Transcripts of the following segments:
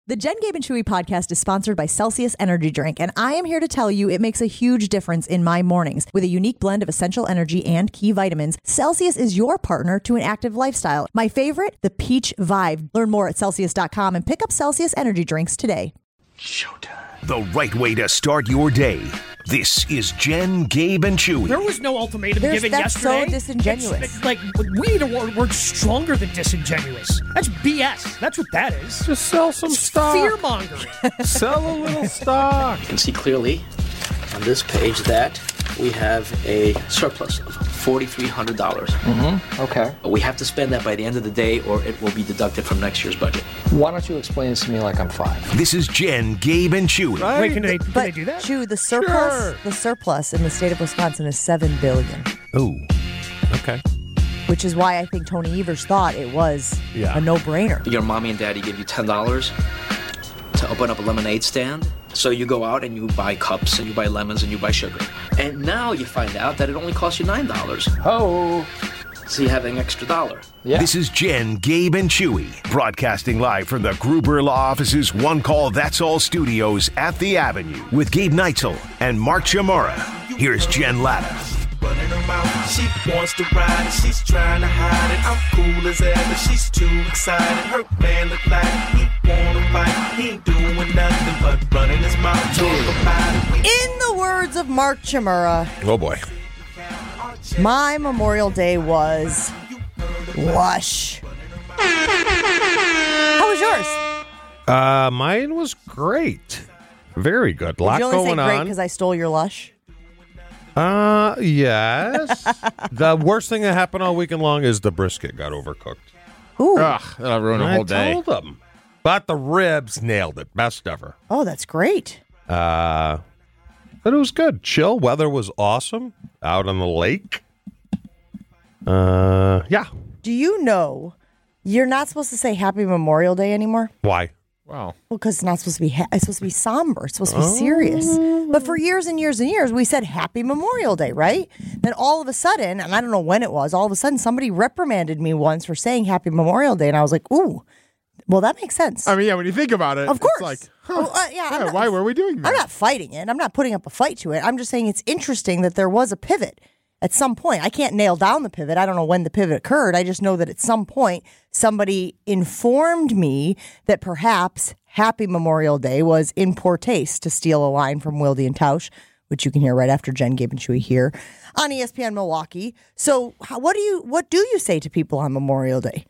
The Jen, Gabe, and Chewy podcast is sponsored by Celsius Energy Drink, and I am here to tell you it makes a huge difference in my mornings. With a unique blend of essential energy and key vitamins, Celsius is your partner to an active lifestyle. My favorite, the Peach Vibe. Learn more at Celsius.com and pick up Celsius Energy Drinks today. Showtime. The right way to start your day. This is Jen, Gabe, and Chewy. There was no ultimatum given that's yesterday. So disingenuous. It's like, we need a word stronger than disingenuous. That's BS. That's what that is. Just sell some stock. Fear-mongering. Sell a little stock. You can see clearly on this page that we have a surplus of $4,300. Mm-hmm. Okay. We have to spend that by the end of the day or it will be deducted from next year's budget. Why don't you explain this to me like I'm 5? This is Jen, Gabe, and Chewy. Right? Wait, can they do that? Chew, the Sure. surplus in the state of Wisconsin is $7 billion. Ooh. Okay. Which is why I think Tony Evers thought it was a no-brainer. Your mommy and daddy give you $10 to open up a lemonade stand. So you go out and you buy cups and you buy lemons and you buy sugar. And now you find out that it only costs you $9. Oh. So you have an extra $1. Yeah. This is Jen, Gabe, and Chewy, broadcasting live from the Gruber Law Office's One Call That's All studios at the Avenue with Gabe Neitzel and Mark Chamorro. Here's Jen Latta. Running her mouth, she wants to ride it, she's trying to hide it. I'm cool as ever, she's too excited. Her man look like he wanna fight. He ain't doing nothing but running his mouth, talk about it. In the words of Mark Chamorro, Oh, boy. my Memorial Day was lush. How was yours? Mine was great. Very good. A lot Did you only going say great on. because I stole your lush? Yes. The worst thing that happened all weekend long is the brisket got overcooked. Ooh. Ugh, that'll ruin a whole day. I told them. But the ribs nailed it. Best ever. Oh, that's great. But it was good. Chill. Weather was awesome. Out on the lake. Yeah. Do you know you're not supposed to say Happy Memorial Day anymore? Why? Wow. Well, because it's not supposed to be. It's supposed to be somber. It's supposed to be serious. But for years and years and years, we said Happy Memorial Day, right? Then all of a sudden, and I don't know when it was, all of a sudden somebody reprimanded me once for saying Happy Memorial Day, and I was like, ooh, well, that makes sense. I mean, yeah, when you think about it, Of course. it's like, Well, I'm not- why were we doing that? I'm not fighting it. I'm not putting up a fight to it. I'm just saying it's interesting that there was a pivot at some point. I can't nail down the pivot. I don't know when the pivot occurred. I just know that at some point somebody informed me that perhaps Happy Memorial Day was in poor taste, to steal a line from Wilde and Tausch, which you can hear right after Jen, Gabe, and Chewy here on ESPN Milwaukee. So what do you say to people on Memorial Day?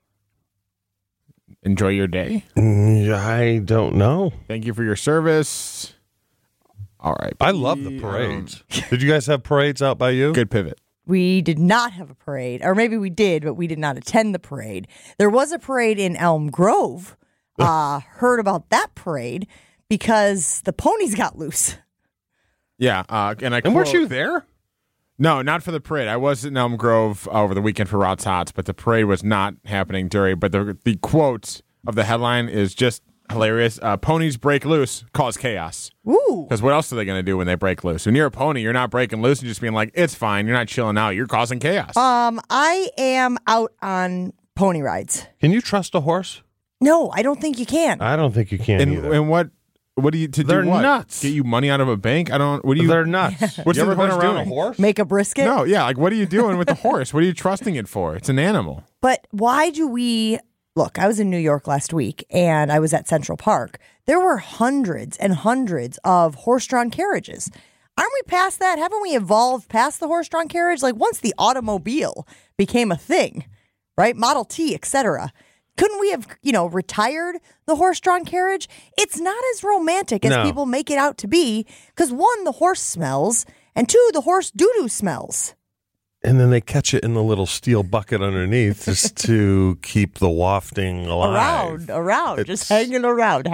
Enjoy your day. I don't know. Thank you for your service. All right. I love the parades. Did you guys have parades out by you? Good pivot. We did not have a parade, or maybe we did, but we did not attend the parade. There was a parade in Elm Grove. Heard about that parade because the ponies got loose. Yeah. And weren't you there? No, not for the parade. I was in Elm Grove over the weekend for Rott's Hots, but the parade was not happening during. But the quote of the headline is just hilarious. Ponies break loose, cause chaos. Ooh. Because what else are they going to do when they break loose? When you're a pony, you're not breaking loose and just being like, it's fine. You're not chilling out. You're causing chaos. I am out on pony rides. Can you trust a horse? No, I don't think you can. I don't think you can either. And what do you to They're do? What? nuts. Get you money out of a bank? I don't. What do you? They're nuts. What's you the ever been horse around doing? a horse? Make a brisket? No, yeah. Like, what are you doing with the horse? What are you trusting it for? It's an animal. But why do we... Look, I was in New York last week, and I was at Central Park. There were hundreds and hundreds of horse-drawn carriages. Aren't we past that? Haven't we evolved past the horse-drawn carriage? Like, once the automobile became a thing, right? Model T, etc. Couldn't we have, retired the horse-drawn carriage? It's not as romantic as people make it out to be, because one, the horse smells, and two, the horse doo-doo smells. And then they catch it in the little steel bucket underneath just to keep the wafting alive. Around, just hanging around.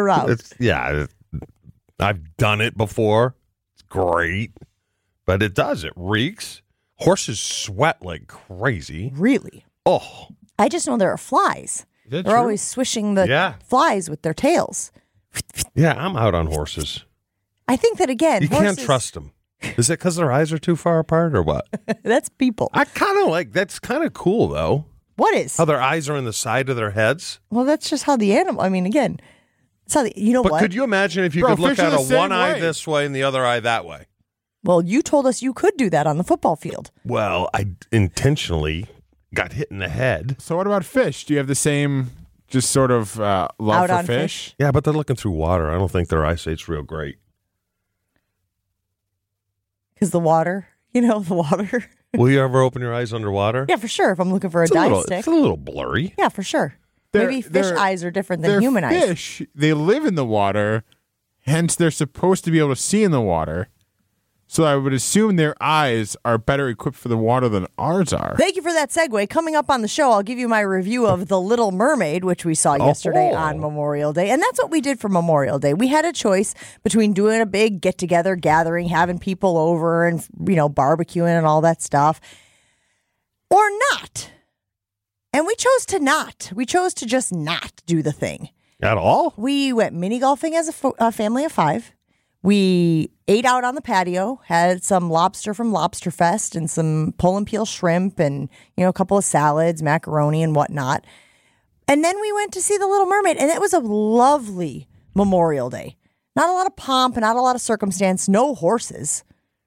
I've done it before. It's great. But it does. It reeks. Horses sweat like crazy. Really? Oh. I just know there are flies. They're true? always swishing the flies with their tails. Yeah, I'm out on horses. I think that, again, You horses, can't trust them. Is it because their eyes are too far apart or what? That's people. I kind of like, that's kind of cool, though. What is? How their eyes are in the side of their heads. Well, that's just how the animal, again, So you know But what? could you imagine if you Bro, could look fish are at the a same one eye way. this way and the other eye that way? Well, you told us you could do that on the football field. Well, I intentionally got hit in the head. So what about fish? Do you have the same just sort of love Out for on fish? Yeah, but they're looking through water. I don't think their eyesight's real great. Because the water, the water. Will you ever open your eyes underwater? Yeah, for sure. If I'm looking for a It's dive little, stick. it's a little blurry. Yeah, for sure. Maybe fish eyes are different than they're human eyes. fish. They live in the water, hence they're supposed to be able to see in the water. So I would assume their eyes are better equipped for the water than ours are. Thank you for that segue. Coming up on the show, I'll give you my review of The Little Mermaid, which we saw yesterday on Memorial Day. And that's what we did for Memorial Day. We had a choice between doing a big get-together gathering, having people over and, barbecuing and all that stuff, or not. And we chose to not. We chose to just not do the thing. At all? We went mini golfing as a family of 5. We ate out on the patio, had some lobster from Lobster Fest and some pull and peel shrimp and, a couple of salads, macaroni and whatnot. And then we went to see The Little Mermaid, and it was a lovely Memorial Day. Not a lot of pomp and not a lot of circumstance, no horses.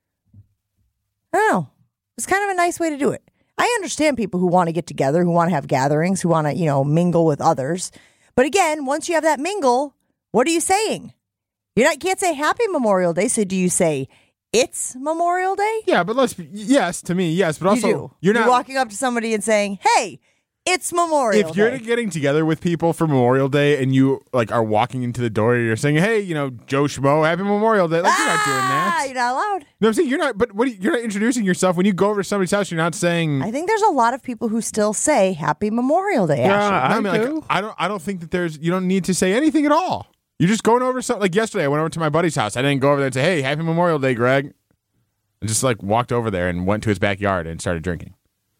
I don't know. It's kind of a nice way to do it. I understand people who want to get together, who want to have gatherings, who want to, mingle with others. But again, once you have that mingle, what are you saying? You can't say Happy Memorial Day. So do you say it's Memorial Day? Yeah, but yes, to me, yes. But also, you're walking up to somebody and saying, hey, it's Memorial Day. If you're getting together with people for Memorial Day and you are walking into the door, you're saying, "Hey, Joe Schmo, Happy Memorial Day." You're not doing that. You're not allowed. No, I'm saying you're not. But you're not introducing yourself when you go over to somebody's house. You're not saying. I think there's a lot of people who still say Happy Memorial Day. Yeah, actually. I don't think that you don't need to say anything at all. You're just going over something. Like yesterday, I went over to my buddy's house. I didn't go over there and say, "Hey, Happy Memorial Day, Greg." I just walked over there and went to his backyard and started drinking.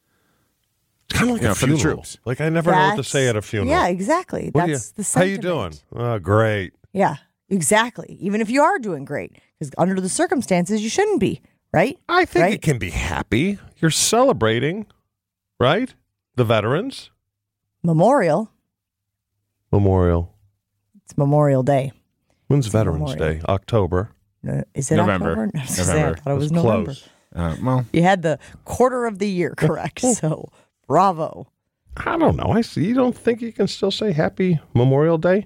Kind of like a for the funeral. troops. I never know what to say at a funeral. Yeah, exactly. That's the How you sentiment. doing? Oh, great. Yeah, exactly. Even if you are doing great, because under the circumstances, you shouldn't be, right? I think right? it can be happy. You're celebrating, right? The veterans. Memorial. It's Memorial Day. When's Veterans Memorial. Day? October. No, is it November. October? I was gonna say, November. I thought it was That's November. close. Well, You had the quarter of the year correct, so bravo. I don't know. I see. You don't think you can still say Happy Memorial Day?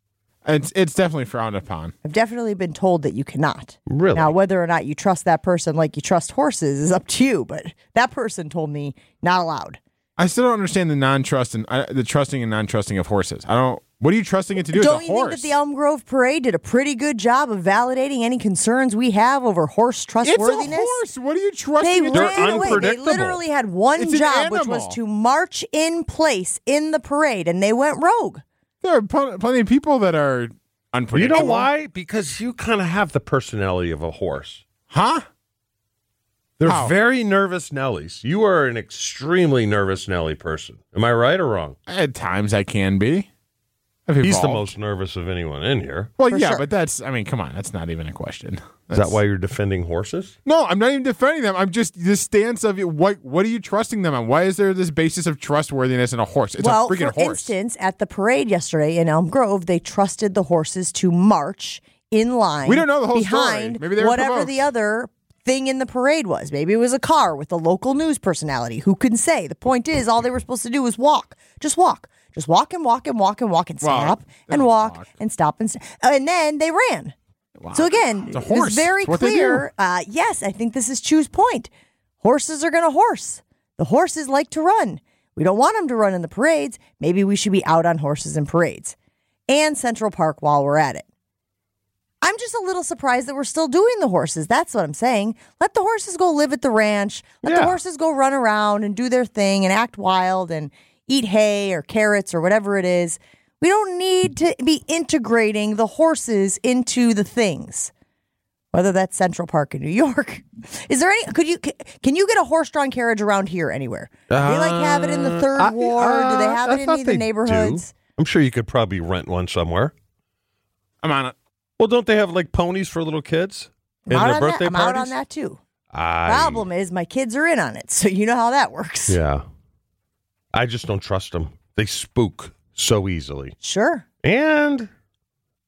it's definitely frowned upon. I've definitely been told that you cannot. Really? Now, whether or not you trust that person like you trust horses is up to you, but that person told me not allowed. I still don't understand the non-trust and the trusting and non-trusting of horses. I don't. What are you trusting it to do? Don't as a you horse? think that the Elm Grove Parade did a pretty good job of validating any concerns we have over horse It's trustworthiness? a horse. What are you trusting They it to? ran away. They unpredictable. literally had one It's an job, which was animal. to march in place in the parade, and they went rogue. There are plenty of people that are You unpredictable. know why? Because you kind of have the personality of a horse. Huh? They're How? very nervous Nellies. You are an extremely nervous Nelly person. Am I right or wrong? At times I can be. I've He's the evolved. most nervous of anyone in here. Well, For yeah, sure. but that's. I mean, come on, that's not even a question. Is that why you're defending horses? No, I'm not even defending them. I'm just the stance of what are you trusting them on? Why is there this basis of trustworthiness in a horse? It's well, a freaking for horse. instance, at the parade yesterday in Elm Grove, they trusted the horses to march in line. We don't know the whole story. behind Maybe they were whatever provoked. the other thing in the parade was. Maybe it was a car with a local news personality. Who can say? The point is, all they were supposed to do was walk. Just walk. Just walk and walk and walk and walk and Well, stop they and don't walk walk. and stop and then they ran. Wow. So again, It's a it horse. was very It's what they clear. Yes, I think this is Chu's point. Horses are going to horse. The horses like to run. We don't want them to run in the parades. Maybe we should be out on horses in parades and Central Park while we're at it. I'm just a little surprised that we're still doing the horses. That's what I'm saying. Let the horses go live at the ranch. Let the Yeah. horses go run around and do their thing and act wild and eat hay or carrots or whatever it is. We don't need to be integrating the horses into the things. Whether that's Central Park in New York. Is there any, can you get a horse-drawn carriage around here anywhere? Do they have it in the third ward? Do they have it in any of the neighborhoods? I'm sure you could probably rent one somewhere. I'm on it. Well, don't they have like ponies for little kids in I'm out their on birthday that. I'm parties? out on that too. Problem is my kids are in on it, so you know how that works. Yeah. I just don't trust them. They spook so easily. Sure. And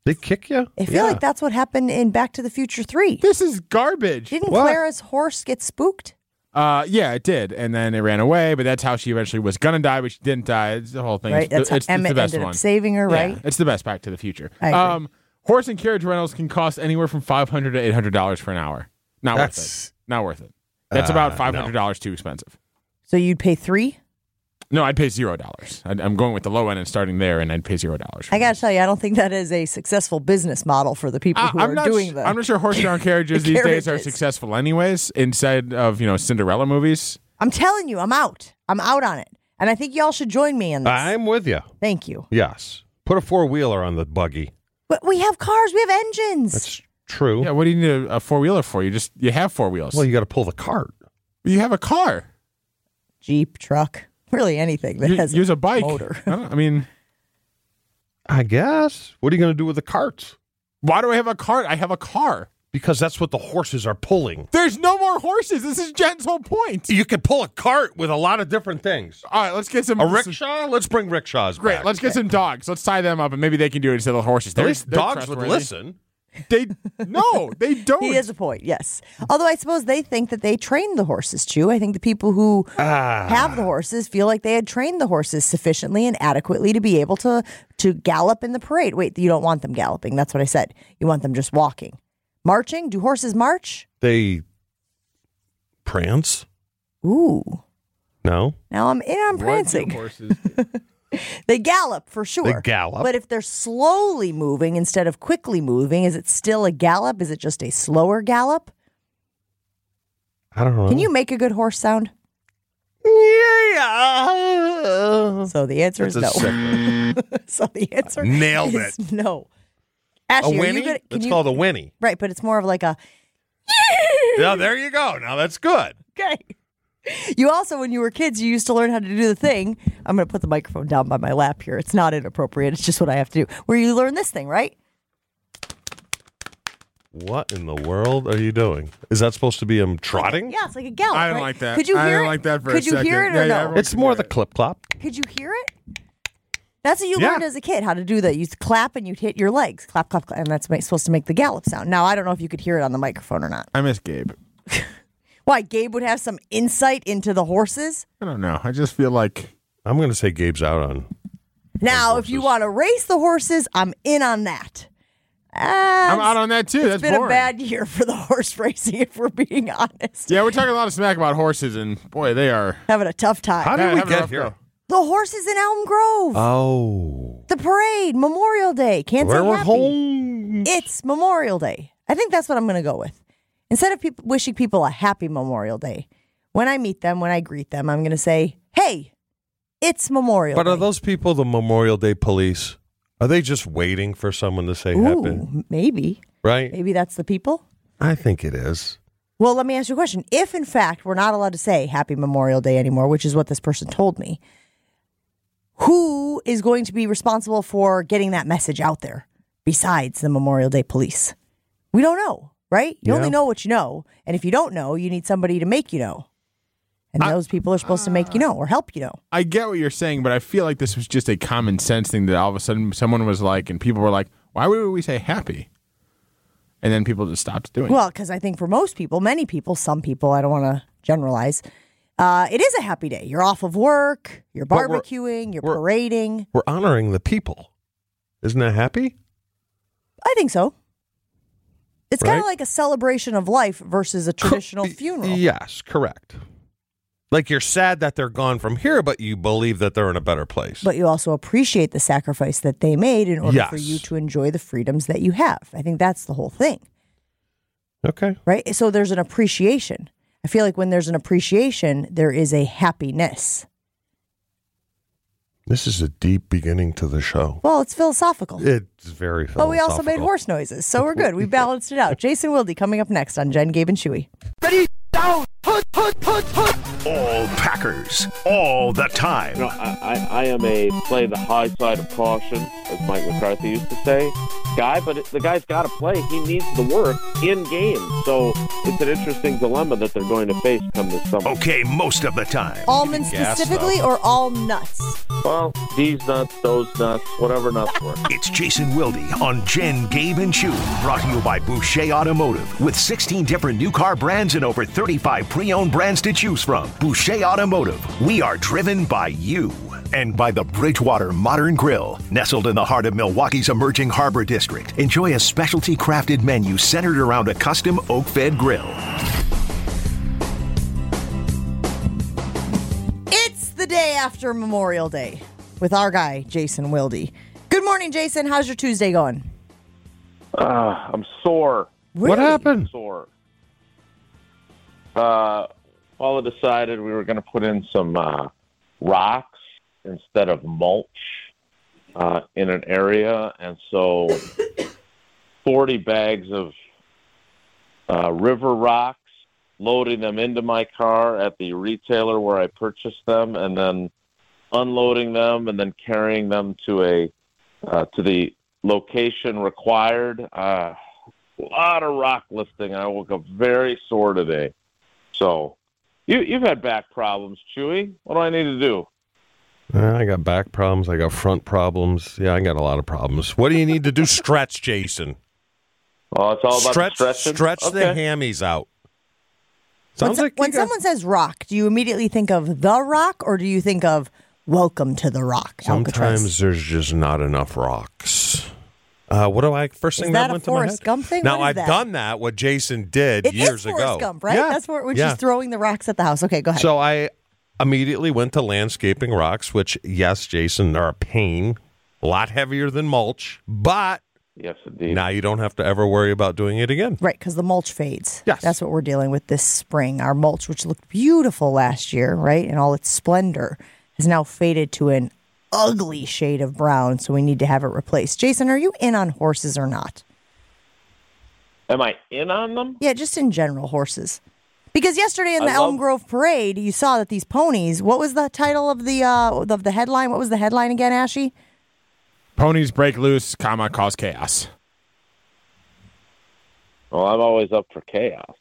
They kick you? I feel like that's what happened in Back to the Future 3. This is garbage. Didn't Clara's horse get spooked? Yeah, it did. And then it ran away, but that's how she eventually was going to die, but she didn't die. It's the whole thing. Right, that's how Emmett the best ended one. up saving her, right? Yeah, it's the best Back to the Future. I agree. Horse and carriage rentals can cost anywhere from $500 to $800 for an hour. Not worth it. Not worth it. That's about $500 too expensive. So you'd pay $3? No, I'd pay $0. I'm going with the low end and starting there, and I'd pay $0. I got to tell you, I don't think that is a successful business model for the people who are doing that. I'm not sure horse-drawn carriages these days are successful anyways, instead of, Cinderella movies. I'm telling you, I'm out. I'm out on it. And I think y'all should join me in this. I'm with you. Thank you. Yes. Put a four-wheeler on the buggy. But we have cars. We have engines. That's true. Yeah, what do you need a four-wheeler for? You have four wheels. Well, you got to pull the cart. You have a car. Jeep, truck. Really anything that has use a bike. Motor. I guess. What are you going to do with the carts? Why do I have a cart? I have a car. Because that's what the horses are pulling. There's no more horses. This is Jen's whole point. You can pull a cart with a lot of different things. All right, let's get some... A rickshaw? Let's bring rickshaws Great, back. let's get some dogs. Let's tie them up, and maybe they can do it instead of horses. At least dogs would listen. No, they don't. He has a point, yes. Although I suppose they think that they trained the horses, too. I think the people who have the horses feel like they had trained the horses sufficiently and adequately to be able to gallop in the parade. Wait, you don't want them galloping. That's what I said. You want them just walking. Marching? Do horses march? They prance? Ooh. No? Now I'm in on prancing. Horses. They gallop for sure. They gallop. But if they're slowly moving instead of quickly moving, is it still a gallop? Is it just a slower gallop? I don't know. Can you make a good horse sound? Yeah. So the answer is no. So the answer Nailed is it. no. Ashley, A are you whinny? good? It's called a whinny. Right, but it's more of like a... Yeah, there you go. Now that's good. Okay. You also, when you were kids, you used to learn how to do the thing. I'm going to put the microphone down by my lap here. It's not inappropriate. It's just what I have to do. Where you learn this thing, right? What in the world are you doing? Is that supposed to be him trotting? Yeah, it's like a gallop. I don't right? like that. Could you hear I don't it? like that for Could a you second. hear it or no? It's more the clip clop. Could you hear it? That's what you learned as a kid, how to do that. You clap and you'd hit your legs. Clap, clap, clap. And that's supposed to make the gallop sound. Now, I don't know if you could hear it on the microphone or not. I miss Gabe. Why, Gabe would have some insight into the horses? I don't know. I just feel like... I'm going to say Gabe's out on. Now, if you want to race the horses, I'm in on that. I'm out on that, too. That's been boring. a bad year for the horse racing, if we're being honest. Yeah, we're talking a lot of smack about horses, and boy, they are... Having a tough time. How did we having a get rough here? go. The horses in Elm Grove. Oh. The parade, Memorial Day. Can't say We're happy. home. It's Memorial Day. I think that's what I'm going to go with. Instead of wishing people a happy Memorial Day, when I meet them, when I greet them, I'm going to say, hey, it's Memorial Day. But are those people the Memorial Day police? Are they just waiting for someone to say happy? Ooh, maybe. Right? Maybe that's the people. I think it is. Well, let me ask you a question. If, in fact, we're not allowed to say Happy Memorial Day anymore, which is what this person told me, who is going to be responsible for getting that message out there besides the Memorial Day police? We don't know, right? You only know what you know. And if you don't know, you need somebody to make you know. And those people are supposed to make you know or help you know. I get what you're saying, but I feel like this was just a common sense thing that all of a sudden someone was like, and people were like, why would we say happy? And then people just stopped doing it. Well, because I think for most people, many people, some people, I don't want to generalize, it is a happy day. You're off of work, you're barbecuing, you're parading. We're honoring the people. Isn't that happy? I think so. It's kind of Right? like a celebration of life versus a traditional funeral. Yes, correct. Like you're sad that they're gone from here, but you believe that they're in a better place. But you also appreciate the sacrifice that they made in order Yes. for you to enjoy the freedoms that you have. I think that's the whole thing, Okay. right? So there's an appreciation. I feel like when there's an appreciation, there is a happiness. This is a deep beginning to the show. Well, it's philosophical. It's very philosophical. But we also made horse noises, so we're good. We balanced it out. Jason Wilde coming up next on Jen, Gabe, and Chewy. Ready, down, put. All Packers, all the time. You know, I am a play the high side of caution, as Mike McCarthy used to say, guy, but the guy's got to play. He needs the work in game. So it's an interesting dilemma that they're going to face come this summer. Okay, most of the time. Almonds specifically or all nuts? Well, these nuts, those nuts, whatever nuts work. It's Jason Wilde on Jen, Gabe, and Chewy. Brought to you by Boucher Automotive. With 16 different new car brands and over 35 pre-owned brands to choose from. Boucher Automotive. We are driven by you. And by the Bridgewater Modern Grill. Nestled in the heart of Milwaukee's emerging harbor district. Enjoy a specialty crafted menu centered around a custom oak-fed grill. It's the day after Memorial Day with our guy, Jason Wilde. Good morning, Jason. How's your Tuesday going? I'm sore. Really? What happened? Sore. Paula decided we were going to put in some rocks instead of mulch in an area, and so 40 bags of river rocks, loading them into my car at the retailer where I purchased them, and then unloading them and then carrying them to the location required. A lot of rock lifting. I woke up very sore today. So you've had back problems, Chewy. What do I need to do? I got back problems. I got front problems. Yeah, I got a lot of problems. What do you need to do? Stretch, Jason. Oh, it's all about stretching? Stretch the Okay. hammies out. When someone says rock, do you immediately think of The Rock, or do you think of Welcome to the Rock? Sometimes Alcatraz? there's just not enough rocks. What do I? First Is thing that that a went to my Forrest head. Gump thing? Now What is I've that? done that. What Jason did It years is Forrest ago. Gump, right? Yeah. That's when Yeah. she's throwing the rocks at the house. Okay, go ahead. So I immediately went to landscaping rocks, which, yes, Jason, they're a pain, a lot heavier than mulch, but Yes, indeed. now you don't have to ever worry about doing it again. Right, because the mulch fades. Yes. That's what we're dealing with this spring. Our mulch, which looked beautiful last year, right, in all its splendor, has now faded to an ugly shade of brown, so we need to have it replaced. Jason, are you in on horses or not? Am I in on them? Yeah, just in general, horses. Because yesterday in the I Elm love- Grove Parade, you saw that these ponies, what was the title of the headline? What was the headline again, Ashy? Ponies break loose, cause chaos. Well, I'm always up for chaos.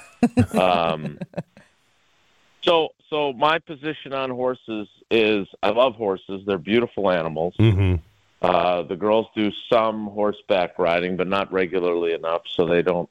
So my position on horses is I love horses. They're beautiful animals. Mm-hmm. The girls do some horseback riding, but not regularly enough, so they don't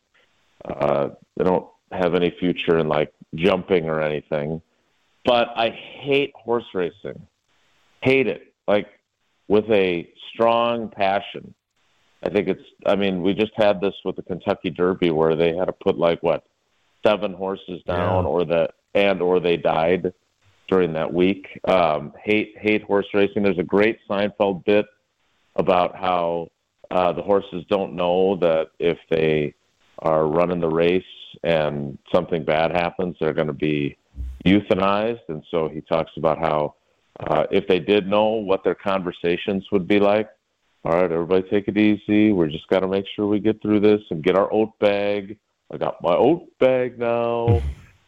have any future in like jumping or anything. But I hate horse racing. Hate it. Like with a strong passion. We just had this with the Kentucky Derby where they had to put 7 horses down Yeah. or they died during that week. Hate horse racing. There's a great Seinfeld bit about how the horses don't know that if they are running the race and something bad happens, they're going to be euthanized. And so he talks about how if they did know what their conversations would be like, all right, everybody take it easy. We're just got to make sure we get through this and get our oat bag. I got my oat bag now.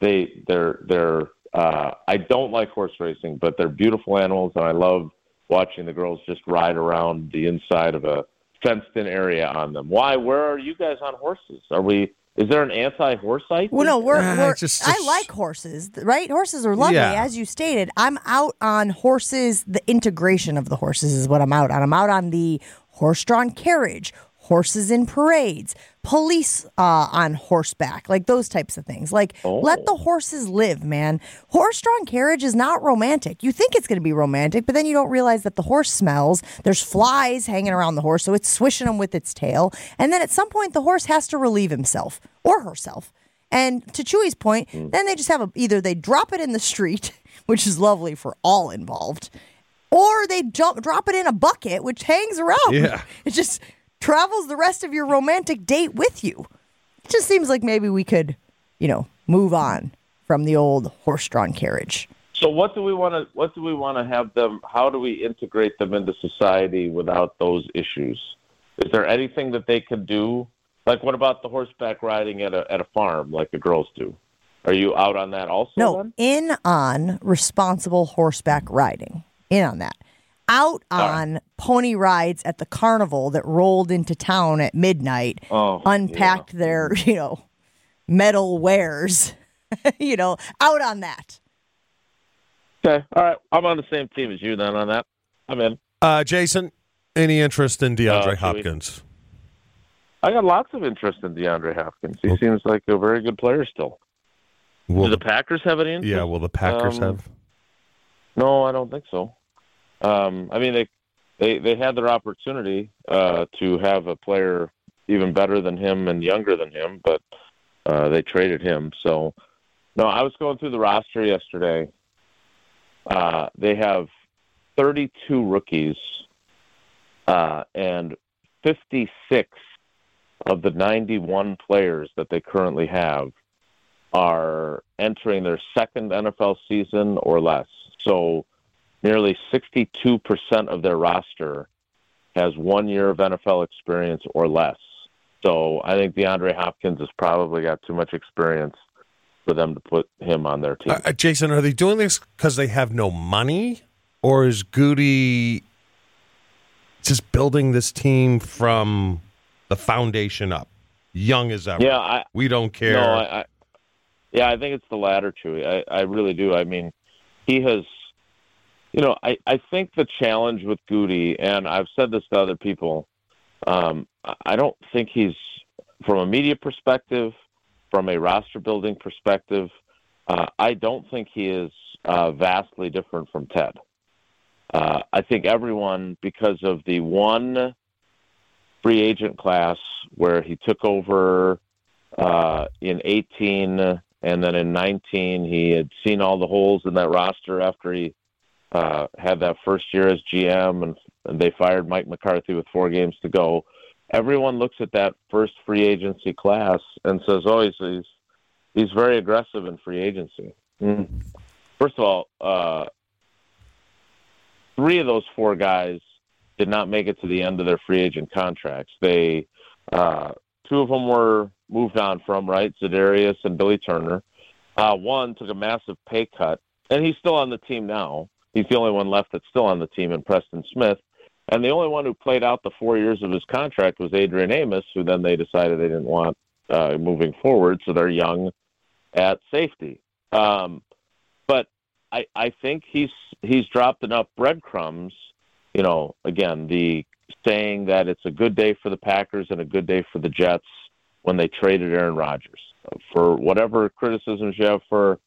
I don't like horse racing, but they're beautiful animals, and I love watching the girls just ride around the inside of a fenced-in area on them. Why? Where are you guys on horses? Is there an anti-horse site? Well, no, just- I like horses, right? Horses are lovely, Yeah. as you stated. I'm out on horses. The integration of the horses is what I'm out on. I'm out on the horse-drawn carriage, horses in parades, police on horseback, like those types of things. Let the horses live, man. Horse-drawn carriage is not romantic. You think it's going to be romantic, but then you don't realize that the horse smells. There's flies hanging around the horse, so it's swishing them with its tail. And then at some point, the horse has to relieve himself or herself. And to Chewy's point, then they just have either they drop it in the street, which is lovely for all involved, or they drop it in a bucket, which hangs around. Yeah. It just travels the rest of your romantic date with you. It just seems like maybe we could, move on from the old horse-drawn carriage. So what do we want to have them? How do we integrate them into society without those issues? Is there anything that they could do? Like, what about the horseback riding at a farm, like the girls do? Are you out on that also? No, then? in on responsible horseback riding. In on that. Out on pony rides at the carnival that rolled into town at midnight, unpacked their, metal wares, out on that. Okay, all right. I'm on the same team as you then on that. I'm in. Jason, any interest in DeAndre Chewy. Hopkins? I got lots of interest in DeAndre Hopkins. He seems like a very good player still. Do the Packers have any interest? Yeah, will the Packers have? No, I don't think so. I mean, they had their opportunity to have a player even better than him and younger than him, but they traded him. So, no, I was going through the roster yesterday. They have 32 rookies, and 56 of the 91 players that they currently have are entering their second NFL season or less. So nearly 62% of their roster has 1 year of NFL experience or less. So I think DeAndre Hopkins has probably got too much experience for them to put him on their team. Jason, are they doing this because they have no money? Or is Goody just building this team from the foundation up? Young as ever. Yeah, we don't care. No, I think it's the latter, Chewy. I really do. I mean, he has, I think the challenge with Goody, and I've said this to other people, I don't think he's, from a media perspective, from a roster-building perspective, I don't think he is vastly different from Ted. I think everyone, because of the one free agent class where he took over in 18 and then in 19, he had seen all the holes in that roster after he had that first year as GM and they fired Mike McCarthy with 4 games to go. Everyone looks at that first free agency class and says, oh, he's very aggressive in free agency. First of all, 3 of those 4 guys did not make it to the end of their free agent contracts. 2 of them were moved on from, right? Za'Darius and Billy Turner. One took a massive pay cut, and he's still on the team now. He's the only one left that's still on the team in Preston Smith. And the only one who played out the 4 years of his contract was Adrian Amos, who then they decided they didn't want moving forward, so they're young at safety. But I think he's dropped enough breadcrumbs, again, the saying that it's a good day for the Packers and a good day for the Jets when they traded Aaron Rodgers. For whatever criticisms you have for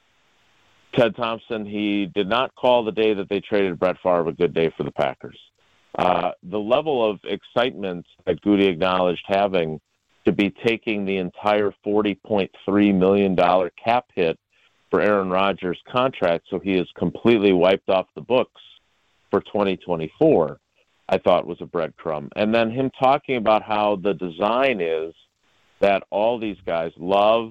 Ted Thompson, he did not call the day that they traded Brett Favre a good day for the Packers. The level of excitement that Goody acknowledged having to be taking the entire $40.3 million cap hit for Aaron Rodgers' contract, so he is completely wiped off the books for 2024, I thought was a breadcrumb. And then him talking about how the design is that all these guys love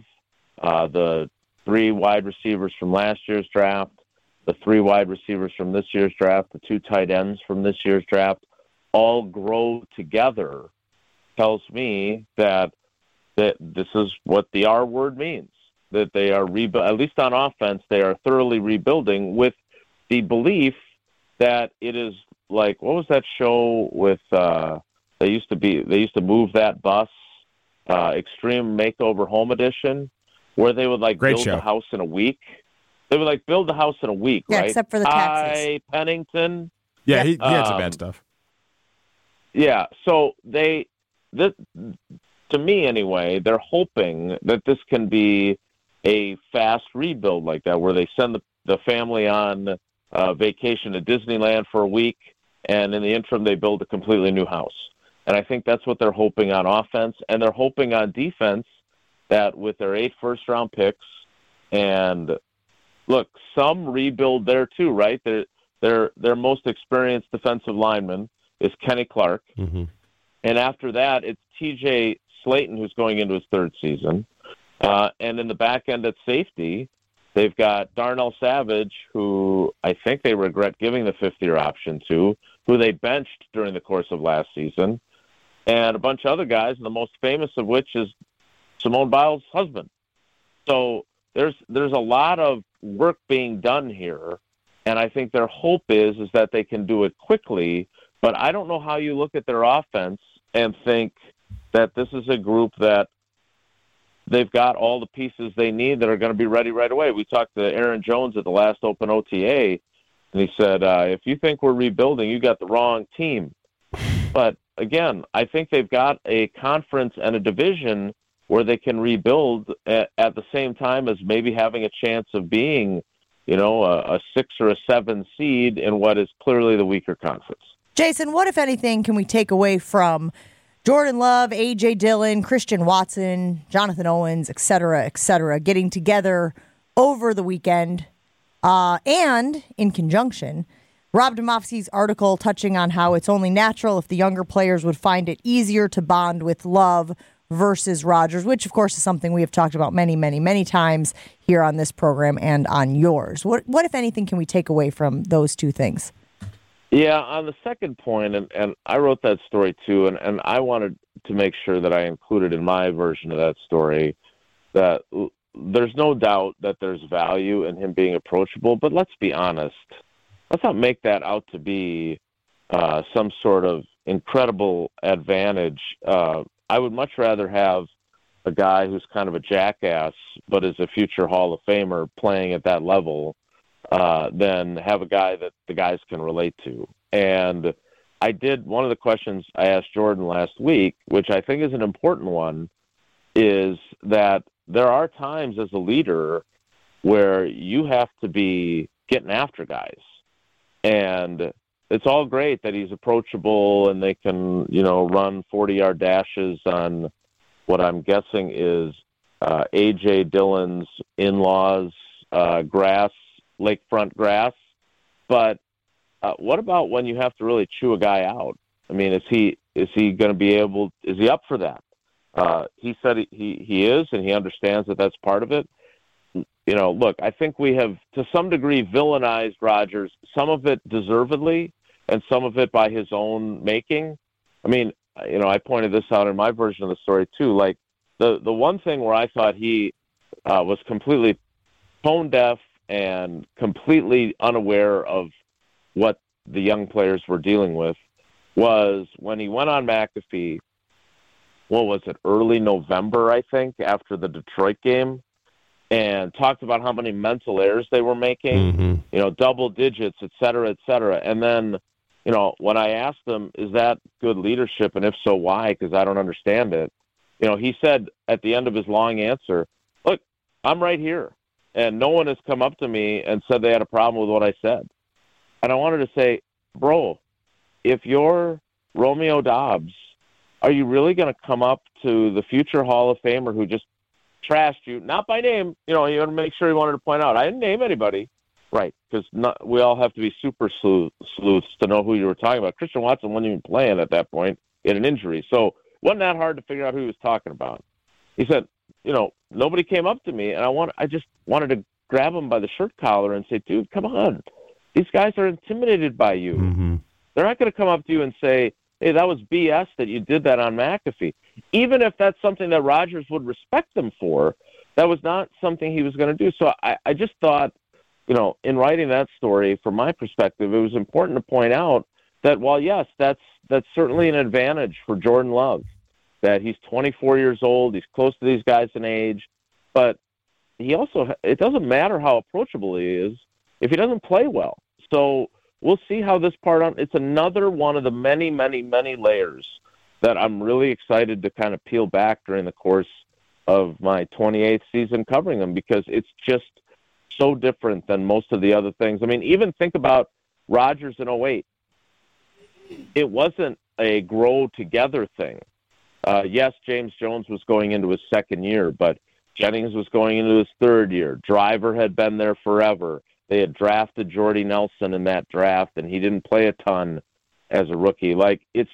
the 3 wide receivers from last year's draft, the 3 wide receivers from this year's draft, the 2 tight ends from this year's draft, all grow together, tells me that this is what the R word means, that they are, at least on offense, they are thoroughly rebuilding with the belief that it is like, what was that show with, they used to move that bus, Extreme Makeover Home Edition, where they would build the house in a week. They would build the house in a week, yeah, right? Except for the taxes. Hi, Pennington. Yeah, he had some bad stuff. Yeah, so to me anyway, they're hoping that this can be a fast rebuild like that, where they send the family on vacation to Disneyland for a week, and in the interim they build a completely new house. And I think that's what they're hoping on offense, and they're hoping on defense that with their 8 first-round picks, and look, some rebuild there too, right? Their most experienced defensive lineman is Kenny Clark, and after that it's T.J. Slayton, who's going into his 3rd season, and in the back end at safety, they've got Darnell Savage, who I think they regret giving the 5th-year option to, who they benched during the course of last season, and a bunch of other guys, and the most famous of which is Simone Biles' husband. So there's a lot of work being done here, and I think their hope is that they can do it quickly, but I don't know how you look at their offense and think that this is a group that they've got all the pieces they need that are going to be ready right away. We talked to Aaron Jones at the last Open OTA, and he said, if you think we're rebuilding, you got the wrong team. But, again, I think they've got a conference and a division where they can rebuild at the same time as maybe having a chance of being, a 6 or a 7 seed in what is clearly the weaker conference. Jason, what, if anything, can we take away from Jordan Love, A.J. Dillon, Christian Watson, Jonathan Owens, et cetera, getting together over the weekend and in conjunction? Rob Demovsky's article touching on how it's only natural if the younger players would find it easier to bond with Love versus Rodgers, which, of course, is something we have talked about many, many, many times here on this program and on yours. What if anything, can we take away from those two things? Yeah, on the second point, and I wrote that story too, and I wanted to make sure that I included in my version of that story that there's no doubt that there's value in him being approachable, but let's be honest. Let's not make that out to be some sort of incredible advantage. I would much rather have a guy who's kind of a jackass but is a future Hall of Famer playing at that level than have a guy that the guys can relate to. And one of the questions I asked Jordan last week, which I think is an important one, is that there are times as a leader where you have to be getting after guys. And it's all great that he's approachable and they can, run 40-yard dashes on what I'm guessing is A.J. Dillon's in-laws' lakefront grass. But what about when you have to really chew a guy out? I mean, is he going to be able? Is he up for that? He said he is, and he understands that that's part of it. Look, I think we have to some degree villainized Rodgers. Some of it deservedly, and some of it by his own making. I mean, I pointed this out in my version of the story too. Like the one thing where I thought he was completely tone deaf and completely unaware of what the young players were dealing with was when he went on McAfee, what was it, early November, I think, after the Detroit game, and talked about how many mental errors they were making, double digits, et cetera, and then, when I asked him, is that good leadership, and if so, why, because I don't understand it, he said at the end of his long answer, look, I'm right here, and no one has come up to me and said they had a problem with what I said. And I wanted to say, bro, if you're Romeo Dobbs, are you really going to come up to the future Hall of Famer who just trashed you, not by name, you want to make sure he wanted to point out, I didn't name anybody, right, because we all have to be super sleuths to know who you were talking about. Christian Watson wasn't even playing at that point. He had an injury, so wasn't that hard to figure out who he was talking about. He said, nobody came up to me, and I just wanted to grab him by the shirt collar and say, dude, come on. These guys are intimidated by you. Mm-hmm. They're not going to come up to you and say, hey, that was BS that you did that on McAfee. Even if that's something that Rodgers would respect them for, that was not something he was going to do. So I just thought, in writing that story, from my perspective, it was important to point out that while, yes, that's certainly an advantage for Jordan Love, that he's 24 years old, he's close to these guys in age, but it doesn't matter how approachable he is if he doesn't play well. So we'll see how this it's another one of the many, many, many layers that I'm really excited to kind of peel back during the course of my 28th season covering them, because it's just so different than most of the other things. I mean, even think about Rodgers in 2008. It wasn't a grow together thing. Yes, James Jones was going into his second year, but Jennings was going into his third year. Driver had been there forever. They had drafted Jordy Nelson in that draft, and he didn't play a ton as a rookie. Like, it's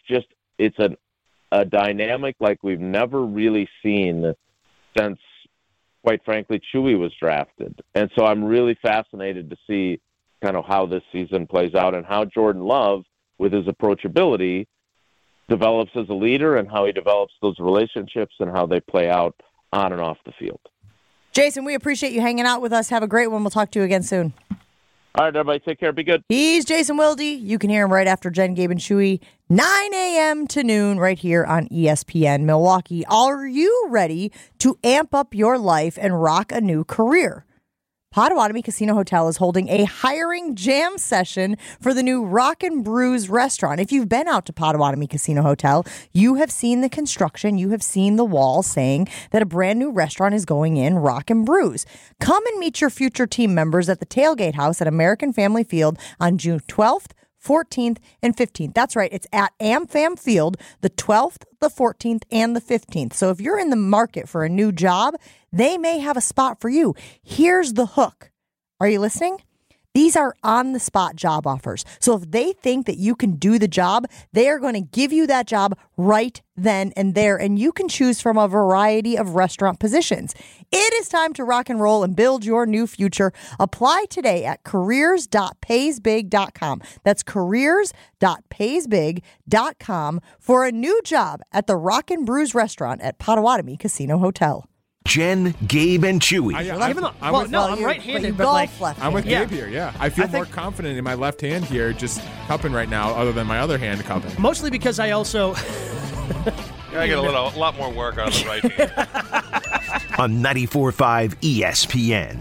a dynamic like we've never really seen since, quite frankly, Chewy was drafted. And so I'm really fascinated to see kind of how this season plays out and how Jordan Love, with his approachability, develops as a leader and how he develops those relationships and how they play out on and off the field. Jason, we appreciate you hanging out with us. Have a great one. We'll talk to you again soon. All right, everybody, take care. Be good. He's Jason Wilde. You can hear him right after Jen, Gabe, and Chewy, 9 a.m. to noon right here on ESPN Milwaukee. Are you ready to amp up your life and rock a new career? Potawatomi Casino Hotel is holding a hiring jam session for the new Rock and Brews restaurant. If you've been out to Potawatomi Casino Hotel, you have seen the construction. You have seen the wall saying that a brand new restaurant is going in, Rock and Brews. Come and meet your future team members at the Tailgate House at American Family Field on June 12th, 14th, and 15th. That's right. It's at AmFam Field, the 12th, the 14th, and the 15th. So if you're in the market for a new job, they may have a spot for you. Here's the hook. Are you listening? These are on-the-spot job offers. So if they think that you can do the job, they are going to give you that job right then and there, and you can choose from a variety of restaurant positions. It is time to rock and roll and build your new future. Apply today at careers.paysbig.com. That's careers.paysbig.com for a new job at the Rock and Brews restaurant at Potawatomi Casino Hotel. Jen, Gabe, and Chewy. I'm right-handed, but I'm with Gabe here, yeah. I feel more confident in my left hand here, just cupping right now, other than my other hand cupping. Mostly because I also... I get a lot more work on the right hand. On 94.5 ESPN.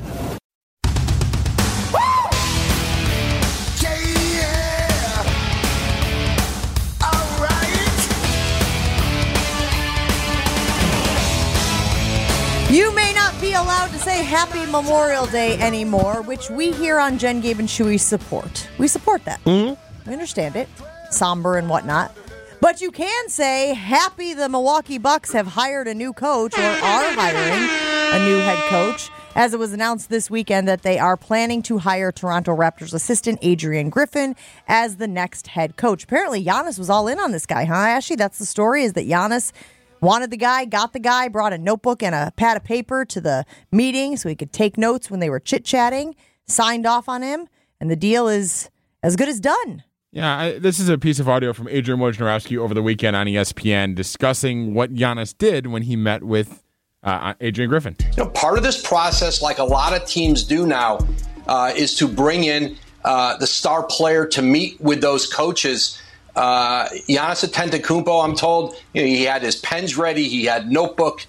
You may not be allowed to say Happy Memorial Day anymore, which we here on Jen, Gabe, and Chewy support. We support that. Mm-hmm. We understand it. Somber and whatnot. But you can say happy the Milwaukee Bucks have hired a new coach or are hiring a new head coach, as it was announced this weekend that they are planning to hire Toronto Raptors assistant Adrian Griffin as the next head coach. Apparently, Giannis was all in on this guy, huh, Ashley? That's the story, is that Giannis wanted the guy, got the guy, brought a notebook and a pad of paper to the meeting so he could take notes when they were chit-chatting, signed off on him, and the deal is as good as done. Yeah, this is a piece of audio from Adrian Wojnarowski over the weekend on ESPN discussing what Giannis did when he met with Adrian Griffin. Part of this process, like a lot of teams do now, is to bring in the star player to meet with those coaches. Giannis Antetokounmpo, I'm told, he had his pens ready, he had notebooks,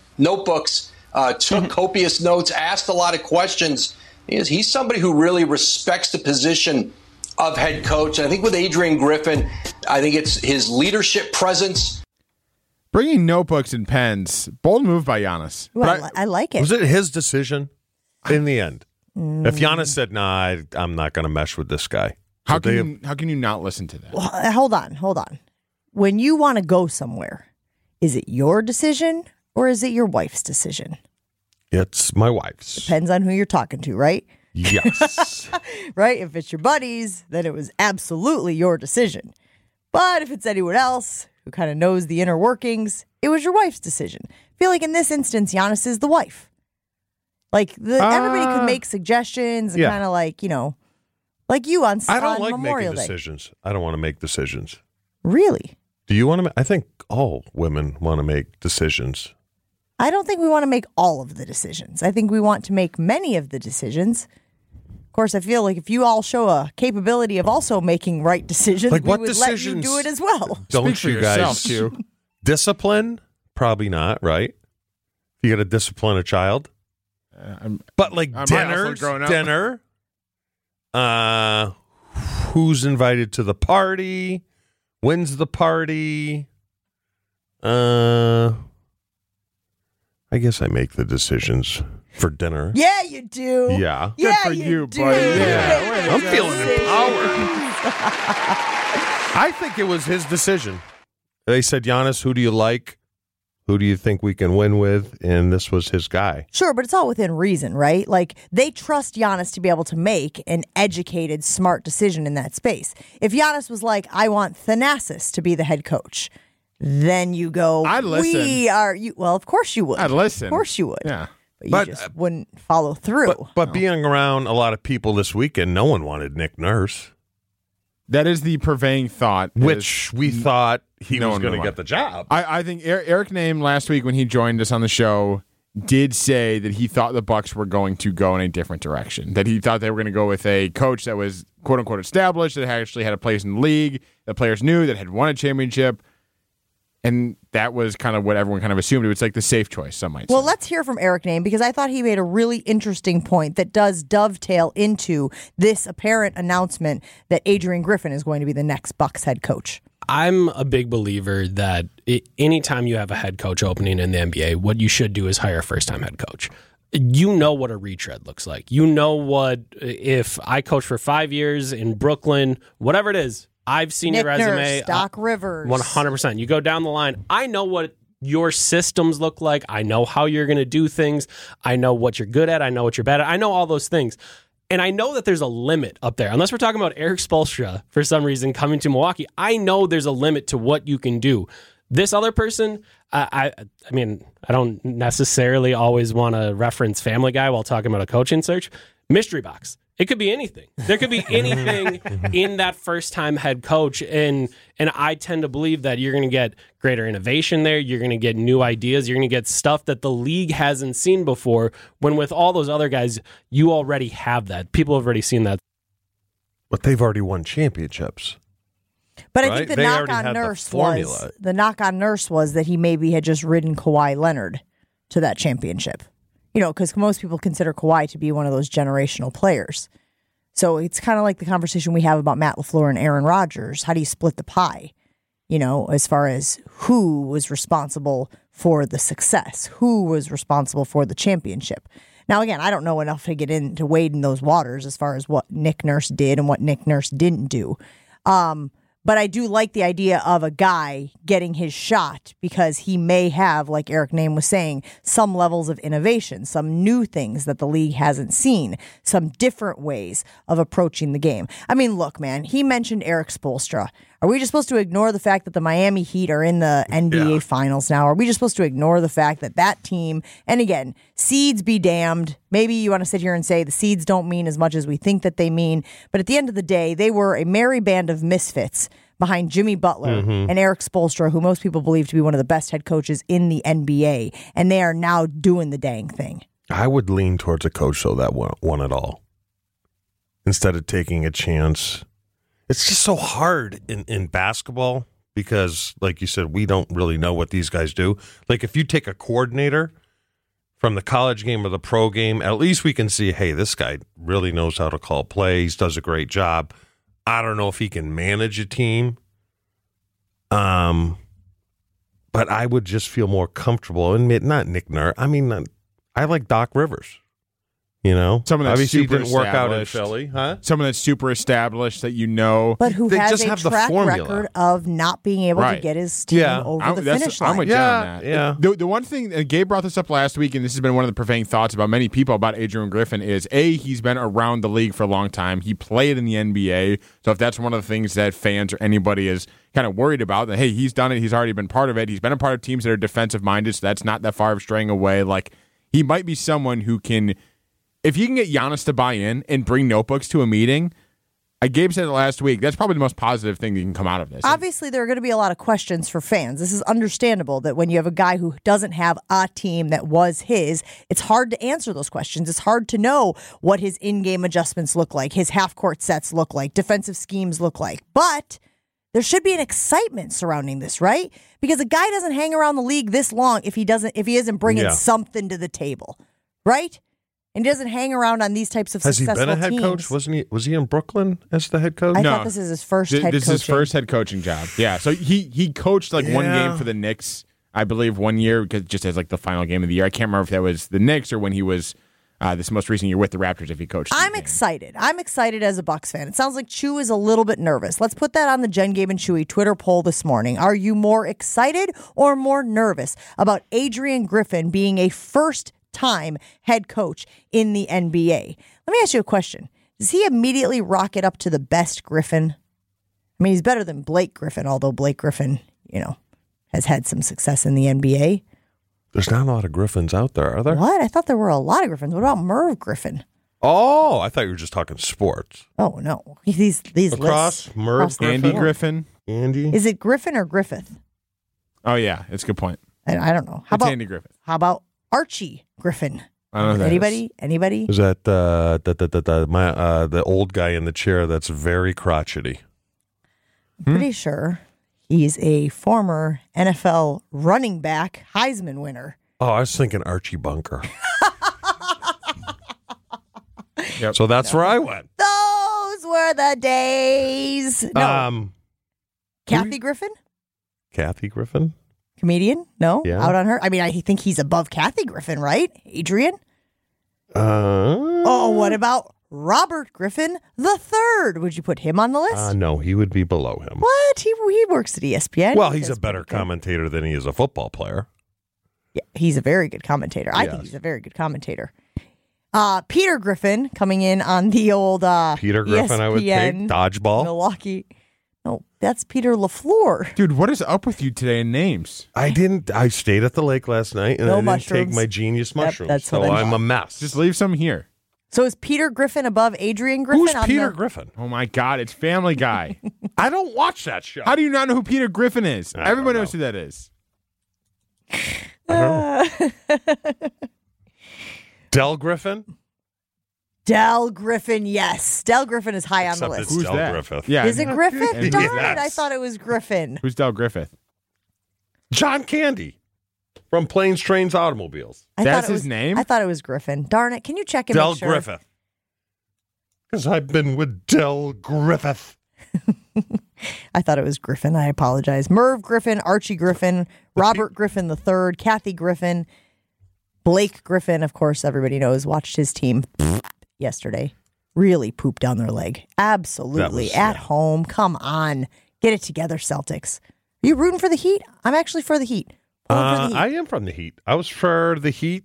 took copious notes, asked a lot of questions. He's somebody who really respects the position of head coach. And I think with Adrian Griffin, I think it's his leadership presence. Bringing notebooks and pens, bold move by Giannis. Ooh, I like it. Was it his decision in the end? If Giannis said, nah, I'm not going to mesh with this guy. How can you not listen to that? Well, hold on. When you want to go somewhere, is it your decision or is it your wife's decision? It's my wife's. Depends on who you're talking to, right? Yes. Right? If it's your buddies, then it was absolutely your decision. But if it's anyone else who kind of knows the inner workings, it was your wife's decision. I feel like in this instance, Giannis is the wife. Like, everybody could make suggestions and kind of like, like you on I don't like Memorial making Day. decisions. I don't want to make decisions. Really? Do you want to? I think all women want to make decisions. I don't think we want to make all of the decisions. I think we want to make many of the decisions. Of course, I feel like if you all show a capability of also making right decisions, like we what would decisions let you do it as well. Don't Speak you for yourself, guys? Q. Discipline? Probably not, right? You got to discipline a child. But like dinner, who's invited to the party? When's the party? I guess I make the decisions for dinner. Yeah, you do. Yeah. Yeah, Good for you, do. buddy. Yeah. I'm feeling empowered. I think it was his decision. They said, Giannis, who do you like? Who do you think we can win with? And this was his guy. Sure, but it's all within reason, right? Like, they trust Giannis to be able to make an educated, smart decision in that space. If Giannis was like, I want Thanasis to be the head coach, then you go, I'd listen. Well, of course you would. I'd listen. Of course you would. Yeah. But you just wouldn't follow through. But being around a lot of people this weekend, no one wanted Nick Nurse. That is the purveying thought. Which we thought he No was one going to would get the job. I think Eric named last week when he joined us on the show, did say that he thought the Bucs were going to go in a different direction, that he thought they were going to go with a coach that was quote-unquote established, that actually had a place in the league, that players knew, that had won a championship. And that was kind of what everyone kind of assumed. It was like the safe choice, some might say. Well, let's hear from Eric Nehm, because I thought he made a really interesting point that does dovetail into this apparent announcement that Adrian Griffin is going to be the next Bucs head coach. I'm a big believer that anytime you have a head coach opening in the NBA, what you should do is hire a first-time head coach. You know what a retread looks like. You know what, if I coach for 5 years in Brooklyn, whatever it is, I've seen Nick your resume. Nurse, Doc Rivers. 100%. You go down the line. I know what your systems look like. I know how you're going to do things. I know what you're good at. I know what you're bad at. I know all those things. And I know that there's a limit up there. Unless we're talking about Eric Spoelstra, for some reason, coming to Milwaukee, I know there's a limit to what you can do. This other person, I mean, I don't necessarily always want to reference Family Guy while talking about a coaching search. Mystery box. It could be anything. There could be anything in that first-time head coach, and I tend to believe that you're going to get greater innovation there. You're going to get new ideas. You're going to get stuff that the league hasn't seen before, when with all those other guys, you already have that. People have already seen that. But they've already won championships. But right? I think the They knock already on had Nurse formula. was that he maybe had just ridden Kawhi Leonard to that championship. You know, because most people consider Kawhi to be one of those generational players. So it's kind of like the conversation we have about Matt LaFleur and Aaron Rodgers. How do you split the pie? You know, as far as who was responsible for the success, who was responsible for the championship. Now, again, I don't know enough to get in to wade in those waters as far as what Nick Nurse did and what Nick Nurse didn't do. But I do like the idea of a guy getting his shot, because he may have, like Eric Nehm was saying, some levels of innovation, some new things that the league hasn't seen, some different ways of approaching the game. I mean, look, man, he mentioned Eric Spoelstra. Are we just supposed to ignore the fact that the Miami Heat are in the NBA Finals now? Are we just supposed to ignore the fact that that team, and again, seeds be damned. Maybe you want to sit here and say the seeds don't mean as much as we think that they mean, but at the end of the day, they were a merry band of misfits behind Jimmy Butler and Eric Spoelstra, who most people believe to be one of the best head coaches in the NBA, and they are now doing the dang thing. I would lean towards a coach, though, that won it all, instead of taking a chance. It's just so hard in basketball because, like you said, we don't really know what these guys do. Like, if you take a coordinator from the college game or the pro game, at least we can see, hey, this guy really knows how to call plays, does a great job. I don't know if he can manage a team. But I would just feel more comfortable. And not Nick Nurse. I mean, I like Doc Rivers. You know, someone that's obviously super didn't work out in established. Philly, huh? Someone that's super established that you know, but who They has just a have the track formula. record of not being able to Right. get his team over the finish line. I'm with you on that. Yeah. The one thing, and Gabe brought this up last week, and this has been one of the prevailing thoughts about many people about Adrian Griffin, is he's been around the league for a long time. He played in the NBA, so if that's one of the things that fans or anybody is kind of worried about, that hey, he's done it, he's already been part of it, he's been a part of teams that are defensive minded, so that's not that far of straying away. Like, he might be someone who can. If you can get Giannis to buy in and bring notebooks to a meeting, Gabe said it last week, that's probably the most positive thing that can come out of this. Obviously, there are going to be a lot of questions for fans. This is understandable that when you have a guy who doesn't have a team that was his, it's hard to answer those questions. It's hard to know what his in-game adjustments look like, his half-court sets look like, defensive schemes look like. But there should be an excitement surrounding this, right? Because a guy doesn't hang around the league this long if he isn't bringing something to the table, right? And he doesn't hang around on these types of Has he successful been a head teams. coach? Was he in Brooklyn as the head coach? I thought this is his first head This coaching. is his first head coaching job. Yeah, so he coached like one game for the Knicks, I believe, 1 year, because just as like the final game of the year. I can't remember if that was the Knicks or when he was this most recent year with the Raptors, if he coached. I'm excited. I'm excited as a Bucs fan. It sounds like Chew is a little bit nervous. Let's put that on the Jen, Gabe, and Chewy Twitter poll this morning. Are you more excited or more nervous about Adrian Griffin being a first-time head coach in the NBA? Let me ask you a question. Does he immediately rocket up to the best Griffin? I mean, he's better than Blake Griffin, although Blake Griffin, has had some success in the NBA. There's not a lot of Griffins out there, are there? What? I thought there were a lot of Griffins. What about Merv Griffin? Oh, I thought you were just talking sports. Oh, no. These Lacrosse, lists. Merv Griffin. Andy Griffin. Andy. Is it Griffin or Griffith? Oh, yeah. It's a good point. I don't know. It's Andy Griffith. How about Archie Griffin. I don't know who that Anybody? Anybody? Is that the old guy in the chair that's very crotchety? Pretty sure he's a former NFL running back Heisman winner. Oh, I was thinking Archie Bunker. Yep. So that's where I went. Those were the days. No. Kathy Griffin? Kathy Griffin? Comedian? No? Yeah. Out on her? I mean, I think he's above Kathy Griffin, right? Adrian? What about Robert Griffin III? Would you put him on the list? No, he would be below him. What? He works at ESPN. Well, He he's does a better pretty good. commentator than he is a football player. Yeah, he's a very good commentator. I think Yes. he's a very good commentator. Peter Griffin coming in on the old Peter Griffin, I would take. ESPN Dodgeball. Milwaukee. No, that's Peter LaFleur. Dude, what is up with you today in names? I stayed at the lake last night and No I didn't mushrooms. take my genius Yep, mushrooms. that's so what I I'm thought. a mess. Just leave some here. So is Peter Griffin above Adrian Griffin? Who's on Peter the- Griffin? Oh my God, it's Family Guy. I don't watch that show. How do you not know who Peter Griffin is? I don't Everyone know. knows who that is. Del Griffin? Del Griffin, yes. Del Griffin is high on the Except list. it's Who's Del that? Griffith. Yeah. Is it Griffin? And Darn who's it, that? I thought it was Griffin. Who's Del Griffith? John Candy from Planes, Trains, Automobiles. I That's thought it his was- name? I thought it was Griffin. Darn it. Can you check and Del make sure? Griffith. Because I've been with Del Griffith. I thought it was Griffin. I apologize. Merv Griffin, Archie Griffin, Robert Griffin III, Kathy Griffin, Blake Griffin, of course, everybody knows, watched his team yesterday. Really pooped down their leg. Absolutely. was- At yeah. home. Come on. Get it together, Celtics. Are you rooting for the Heat? I'm actually for the Heat. Pulling for the Heat. I am from the Heat. I was for the Heat.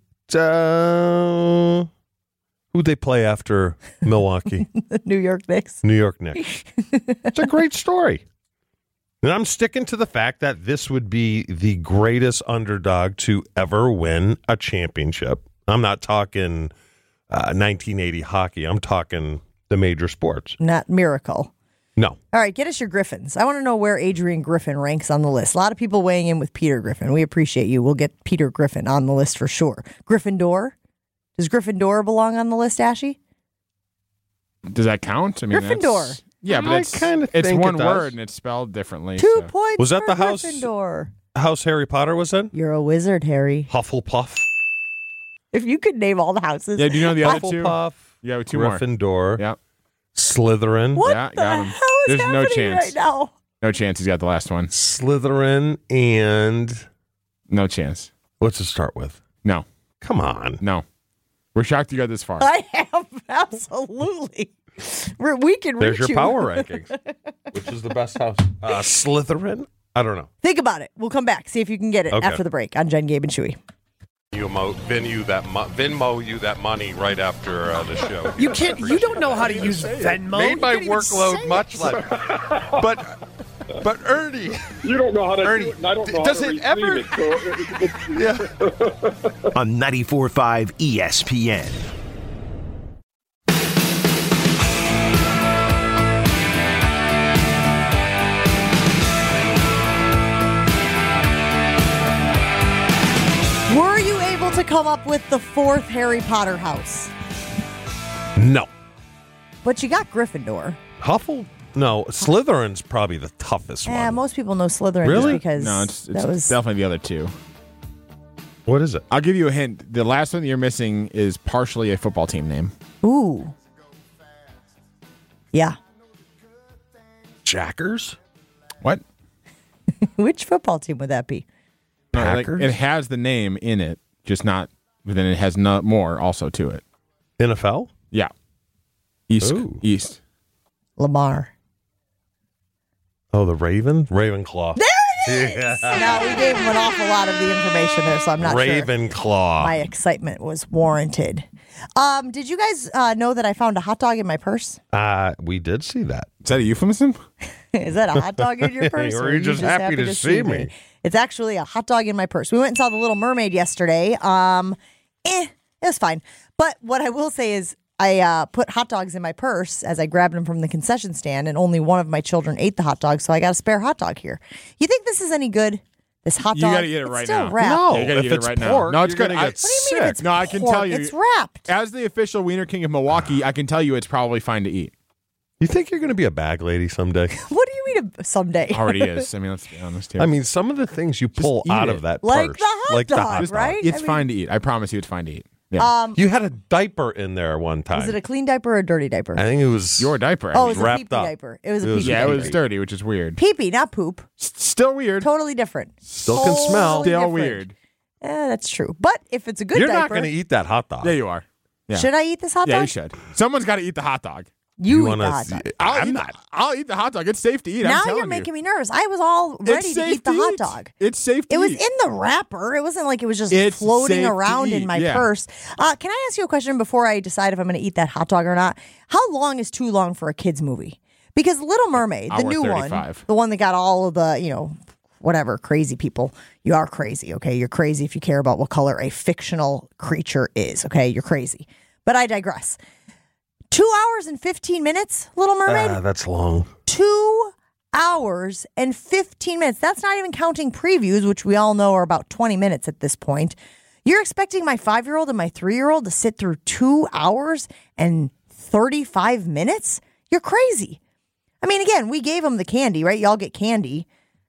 Who'd they play after Milwaukee? The New York Knicks. New York Knicks. It's a great story. And I'm sticking to the fact that this would be the greatest underdog to ever win a championship. I'm not talking 1980 hockey. I'm talking the major sports. Not Miracle. No. All right, get us your Griffins. I want to know where Adrian Griffin ranks on the list. A lot of people weighing in with Peter Griffin. We appreciate you. We'll get Peter Griffin on the list for sure. Gryffindor. Does Gryffindor belong on the list, Ashy? Does that count? I mean, Gryffindor. that's- Yeah, but I it's kinda it's think one it does. word and it's spelled differently. 2 so. points Was that for the house- Gryffindor. House Harry Potter was in? You're a wizard, Harry. Hufflepuff. If you could name all the houses. Yeah, do you know the other two? Hufflepuff. Yeah, two more. Gryffindor. Yeah, Slytherin. What Yeah, the got him. hell is There's no happening chance. right now? no chance. He's got the last one. Slytherin and No chance. what's it start with? No, Come on. no. We're shocked you got this far. I am, absolutely. We can There's reach your you. power rankings. Which is the best house? Slytherin? I don't know. Think about it. We'll come back. See if you can get it Okay. after the break on Jen, Gabe, and Chewy. Venmo you that money right after the show. You can't. You don't know how to use Venmo. Made You my can't even say workload it. much less. But Ernie, You don't know how to Ernie, do it, and I don't know does how to it ever- receive it. So yeah. On 94.5 ESPN. Were you able to come up with the fourth Harry Potter house? No. But you got Gryffindor. No, Slytherin's probably the toughest Yeah, one. most people know Slytherin Really? just because No, it's that was definitely the other two. What is it? I'll give you a hint. The last one that you're missing is partially a football team name. ooh. Yeah. Jackers? What? Which football team would that be? No, like, Packers? it has the name in it, just not. But then it has no more also to it. NFL? Yeah. East. Ooh. East. Lamar. Oh, the Raven? Ravenclaw. There it is! Now, we gave him an awful lot of the information there, so I'm not sure. Ravenclaw. My excitement was warranted. Did you guys know that I found a hot dog in my purse? We did see that. Is that a euphemism? Is that a hot dog in your purse? Or are you just happy to see me? It's actually a hot dog in my purse. We went and saw The Little Mermaid yesterday. It was fine. But what I will say is I put hot dogs in my purse as I grabbed them from the concession stand, and only one of my children ate the hot dog, so I got a spare hot dog here. You think this is any good? This hot You dog. gotta eat it it's right still now. wrapped. No, Yeah, you gotta if eat it it's right now. pork, No, it's you're good. gonna get What do you mean if it's No, I can pork? tell you. It's wrapped. As the official Wiener King of Milwaukee, I can tell you it's probably fine to eat. You think you're going to be a bag lady someday? What do you mean someday? Already is. I mean, let's be honest here. I mean, some of the things you pull eat out it. of that Like purse, the hot like the dog, hot dog. right? It's I mean- fine to eat. I promise you, it's fine to eat. Yeah. You had a diaper in there one time. Was it a clean diaper or a dirty diaper? I think it was Your diaper. I Oh, it mean. was a wrapped pee-pee up. diaper. It was a It was pee-pee yeah, it diaper. was dirty, which is weird. Pee-pee, not poop. Still weird. Totally different. Still can smell. Totally Still different. weird. That's true. But if it's a good You're diaper, not going to eat that hot dog. Yeah, you are. Yeah. should I eat this hot Yeah, dog? you should. Someone's got to eat the hot dog. You eat wanna the hot dog. I'll eat the hot dog. It's safe to eat. I'm Now telling you're you. making me nervous. I was all ready It's to safe eat the hot eat. dog. It's safe to It was eat. in the wrapper. It wasn't like it was just It's floating safe to around in eat, my yeah. purse. Can I ask you a question before I decide if I'm going to eat that hot dog or not? How long is too long for a kid's movie? Because Little Mermaid, the Hour new 35. one, the one that got all of the, whatever, crazy people. You are crazy, okay? You're crazy if you care about what color a fictional creature is, okay? You're crazy. But I digress. 2 hours and 15 minutes, Little Mermaid? That's long. 2 hours and 15 minutes. That's not even counting previews, which we all know are about 20 minutes at this point. You're expecting my 5-year-old and my 3-year-old to sit through 2 hours and 35 minutes? You're crazy. I mean, again, we gave them the candy, right? Y'all get candy.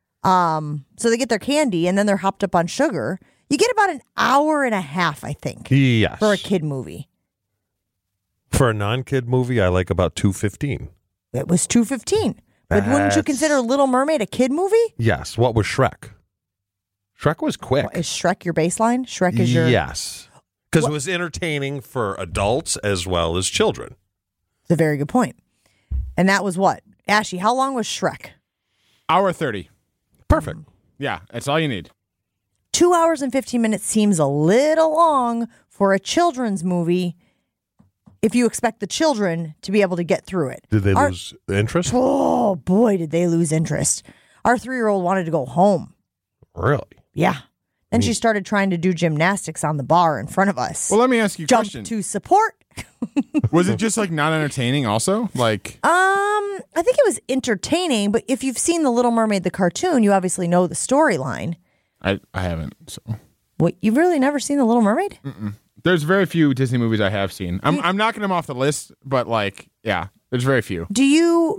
So they get their candy and then they're hopped up on sugar. You get about an hour and a half, I think, Yes. for a kid movie. For a non-kid movie, I like about 2:15. It was 2:15. But wouldn't you That's- consider Little Mermaid a kid movie? Yes. What was Shrek? Shrek was quick. Is Shrek your baseline? Shrek is your... Yes. Because it was entertaining for adults as well as children. It's a very good point. And that was what? Ashley, how long was Shrek? Hour 30. Perfect. Yeah, that's all you need. 2 hours and 15 minutes seems a little long for a children's movie if you expect the children to be able to get through it. Did they lose interest? Oh, boy, did they lose interest. Our 3-year-old wanted to go home. Really? Yeah. Then she started trying to do gymnastics on the bar in front of us. Well, let me ask you a Jump question. to support. Was it just like not entertaining also? Like, I think it was entertaining, but if you've seen The Little Mermaid, the cartoon, you obviously know the storyline. I haven't. So What, you've really never seen The Little Mermaid? there's very few Disney movies I have seen. I'm knocking them off the list, but like, yeah, there's very few. Do you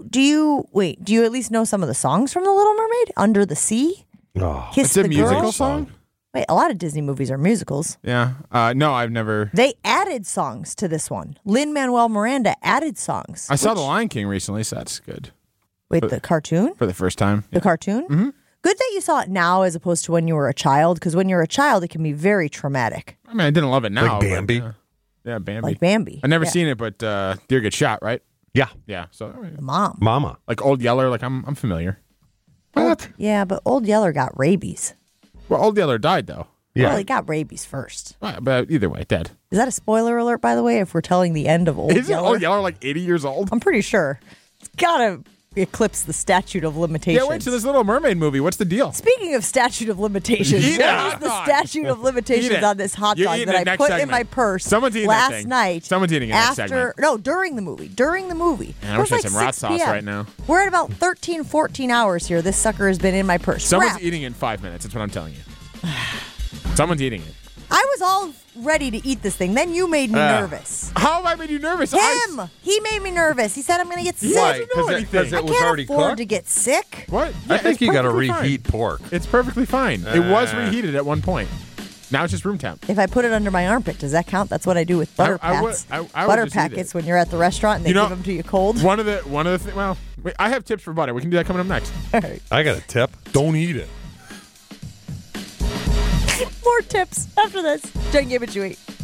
at least know some of the songs from The Little Mermaid? Under the Sea? Oh, Kiss It's a the musical Girl? song? Wait, a lot of Disney movies are musicals. Yeah. No, I've never. They added songs to this one. Lin-Manuel Miranda added songs. I saw The Lion King recently, so that's good. Wait, the cartoon? For the first time. The cartoon? Mm-hmm. Good that you saw it now as opposed to when you were a child, because when you're a child, it can be very traumatic. I mean, I didn't love it now. Like Bambi? But, yeah, Bambi. Like Bambi. I've never Yeah. seen it, but Deer gets shot, right? yeah. Yeah. So, The mom. Mama. like Old Yeller, like I'm familiar. What? Yeah, but Old Yeller got rabies. Well, Old Yeller died though. Yeah. Well, he got rabies first. But either way, dead. Is that a spoiler alert, by the way, if we're telling the end of Old Isn't Yeller? Old Yeller like 80 years old? I'm pretty sure. It's got to eclipse the statute of limitations. Yeah, wait to this Little Mermaid movie. What's the deal? Speaking of statute of limitations, Eat what a is hot the dog. statute of Eat limitations it. on this hot You're dog eating that it I next put in segment. my purse Someone's eating that last thing. night? Someone's eating it next segment. No, during the movie. During the movie. Man, I It wish was I had like some rat 6 sauce p.m. right now. We're at about 13, 14 hours here. This sucker has been in my purse. Someone's Wrapped. eating it in 5 minutes. That's what I'm telling you. Someone's eating it. I was all ready to eat this thing. Then you made me nervous. How have I made you nervous? Him! He made me nervous. He said I'm going to get sick. Why? Because it Because I it was can't already afford cooked? to get sick. What? I Yeah, think it's you got to perfectly reheat fine. pork. It's perfectly fine. It was reheated at one point. Now it's just room temp. If I put it under my armpit, does that count? That's what I do with butter I would- pats. I would Butter just eat packets it. when you're at the restaurant and they You know, give them to you cold. One of the well, wait, I have tips for butter. We can do that coming up next. I got a tip. Don't eat it. More tips after this. Jen gave it to you.